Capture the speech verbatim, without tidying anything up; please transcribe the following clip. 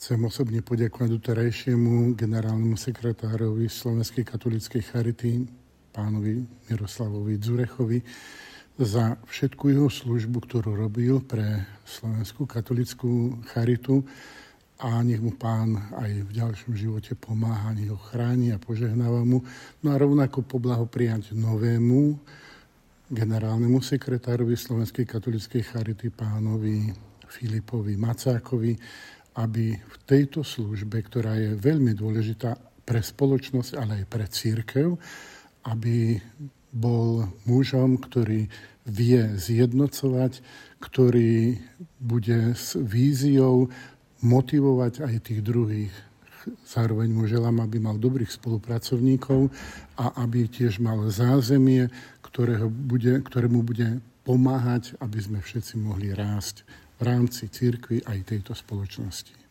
Chcem osobne poďakovať doterajšiemu generálnemu sekretárovi Slovenskej katolíckej charity, pánovi Miroslavovi Dzurechovi, za všetku jeho službu, ktorú robil pre Slovenskú katolícku charitu, a nech mu Pán aj v ďalšom živote pomáha, nech ho chráni a požehnáva mu. No a rovnako poblahopriať novému generálnemu sekretárovi Slovenskej katolíckej charity, pánovi Filipovi Macákovi, aby v tejto službe, ktorá je veľmi dôležitá pre spoločnosť, ale aj pre cirkev, aby bol mužom, ktorý vie zjednocovať, ktorý bude s víziou motivovať aj tých druhých. Zároveň mu želám, aby mal dobrých spolupracovníkov a aby tiež mal zázemie, ktorého bude, ktorému bude pomáhať, aby sme všetci mohli rásť v rámci cirkvi aj tejto spoločnosti.